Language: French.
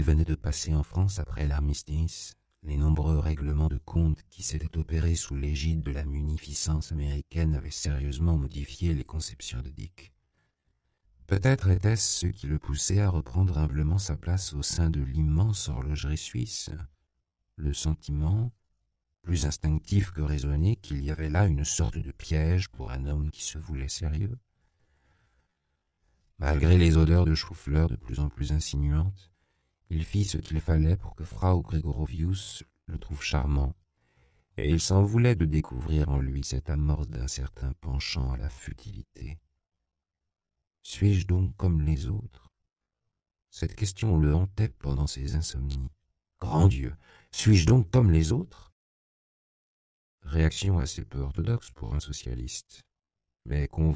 venait de passer en France après l'armistice, les nombreux règlements de compte qui s'étaient opérés sous l'égide de la munificence américaine avaient sérieusement modifié les conceptions de Dick. Peut-être était-ce ce qui le poussait à reprendre humblement sa place au sein de l'immense horlogerie suisse. Le sentiment, plus instinctif que raisonné, qu'il y avait là une sorte de piège pour un homme qui se voulait sérieux. Malgré les odeurs de chou-fleur de plus en plus insinuantes, il fit ce qu'il fallait pour que Frau Gregorovius le trouve charmant, et il s'en voulait de découvrir en lui cette amorce d'un certain penchant à la futilité. Suis-je donc comme les autres? Cette question le hantait pendant ses insomnies. Grand Dieu, suis-je donc comme les autres? Réaction assez peu orthodoxe pour un socialiste, mais